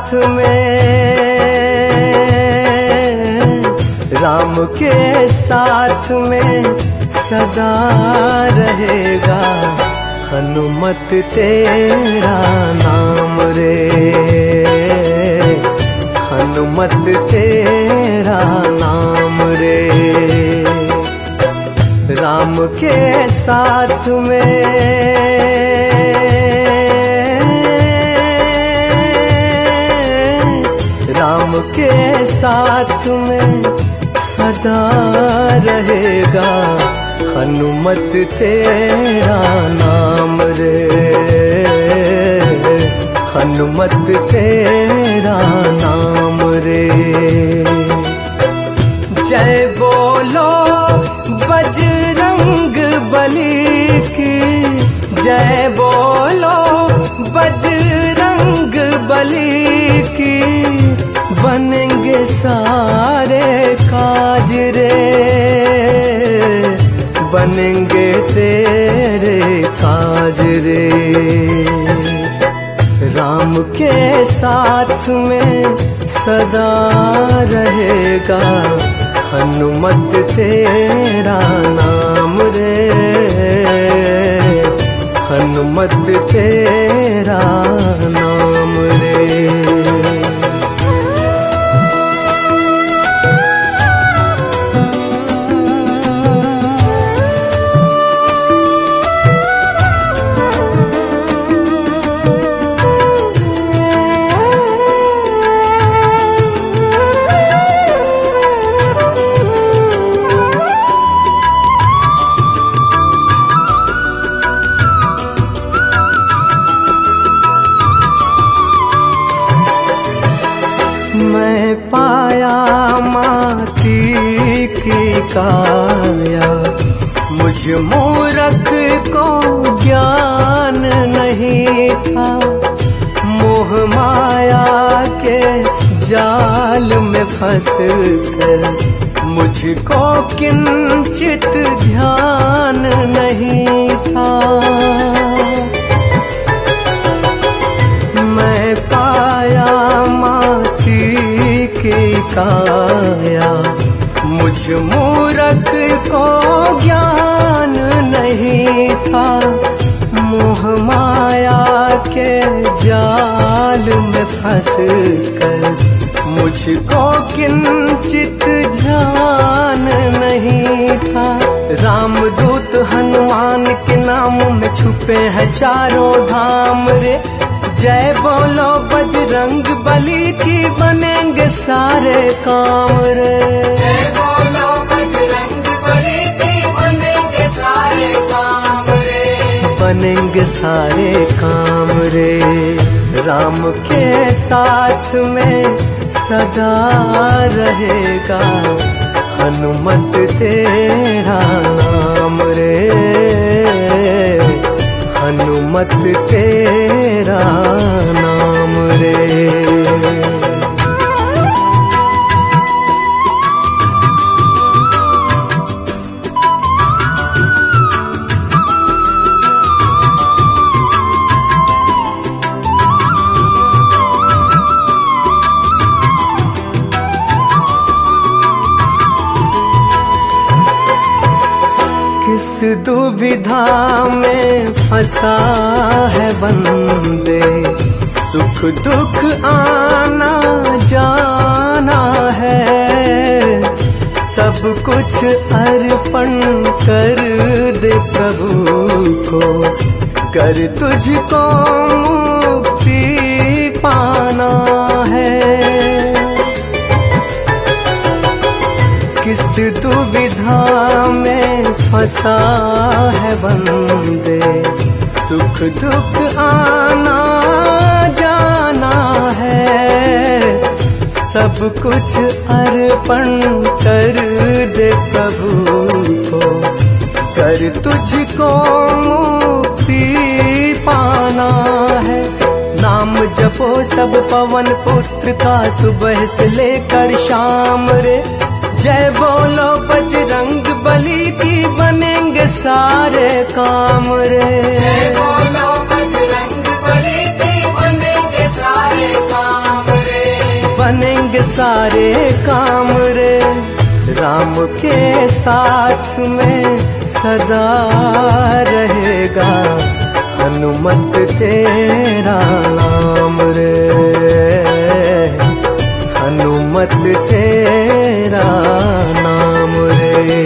साथ में, राम के साथ में सदा रहेगा हनुमत तेरा नाम रे, हनुमत तेरा नाम रे। राम के साथ में, राम के साथ में सदा रहेगा हनुमत तेरा नाम रे, हनुमत तेरा नाम रे। जय बोलो बजरंग बली की, जय बोलो बजरंग बली की, बनेंगे सारे काज रे, बनेंगे तेरे काज रे। राम के साथ में सदा रहेगा हनुमत तेरा नाम रे, हनुमत तेरा नाम रे। मैं पाया माटी की काया, मुझ मूरख को ज्ञान नहीं था, मोह माया के जाल में फंस कर मुझको किंचित ध्यान नहीं था। मैं पाया माटी की काया, मुझ मूरख को ज्ञान नहीं था, मोह माया के जाल में फंस कर मुझको किंचित ध्यान नहीं था। रामदूत हनुमान के नाम में छुपे हैं चारों धाम रे, जय बोलो बजरंग बली की, बनेंगे सारे काम रे, जय बोलो बजरंग बली की, बनेंगे सारे काम रे, बनेंगे सारे काम रे। राम के साथ में सदा रहेगा हनुमत तेरा नाम रे, हनुमत तेरा नाम रे। किस दुविधा में फंसा है बंदे, सुख दुख आना जाना है, सब कुछ अर्पण कर दे प्रभु को, कर तुझको मुक्ति पाना है। किस दुविधा में फंसा है बंदे, सुख दुख आना जाना है, सब कुछ अर्पण कर दे प्रभु को, कर तुझको मुक्ति पाना है। नाम जपो सब पवन पुत्र का, सुबह से लेकर शाम रे, जय बोलो बजरंग बली की, बनेंगे सारे काम रे, जय बोलो बजरंग बली की, बनेंगे सारे काम रे। बनेंगे सारे काम रे। राम के साथ में सदा रहेगा हनुमत तेरा नाम रे, हनुमत तेरा नाम रे।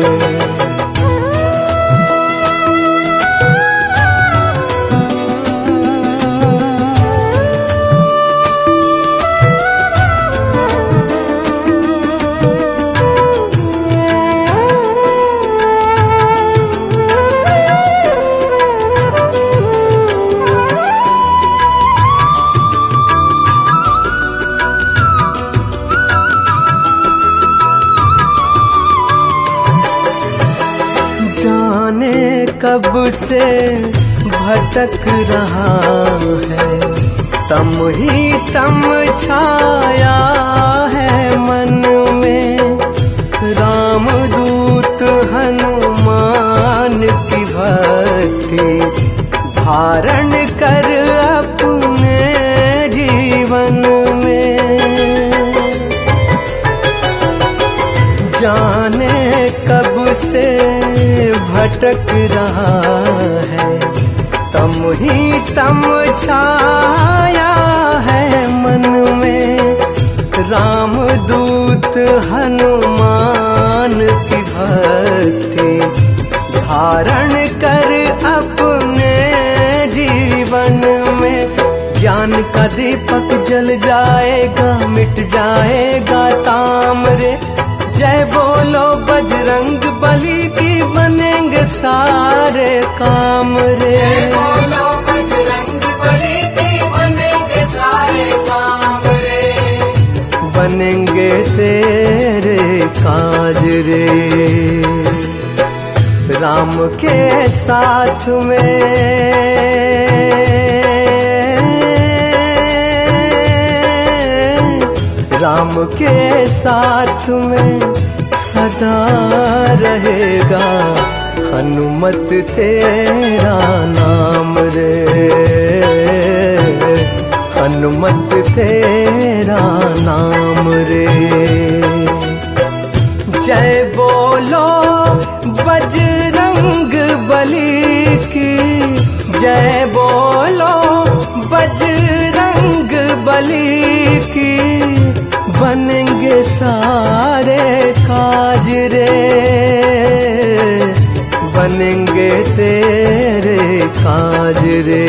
कब से भटक रहा है, तम ही तम छाया है मन में। राम दूत हनुमान की भक्ति धारण कर अपने जीवन में। जाने कब से भटक रहा है, तम ही तम छाया है मन में। राम दूत हनुमान की भक्ति धारण कर अपने जीवन में। ज्ञान का दीपक जल जाएगा, मिट जाएगा ताम रे। जय बोलो बजरंग बली की, बनेंगे सारे काम रे। जय बोलो बजरंग बली की, बनेंगे सारे काम रे। बनेंगे तेरे काज रे। राम के साथ में राम के साथ में सदा रहेगा हनुमत तेरा नाम रे, हनुमत तेरा नाम रे। जय बोलो बजरंग बली की, जय बोलो बजरंग बली की। बनेंगे सारे काज रे, बनेंगे तेरे काज रे।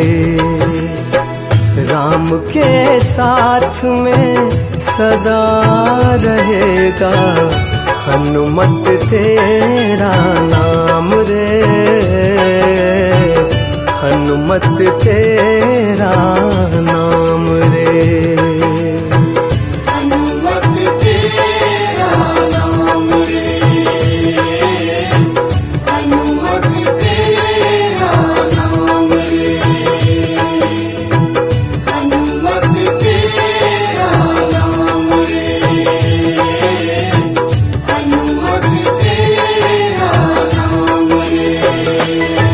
राम के साथ में सदा रहेगा हनुमत तेरा नाम रे, हनुमत तेरा नाम रे। हनुमत तेरा नाम रे।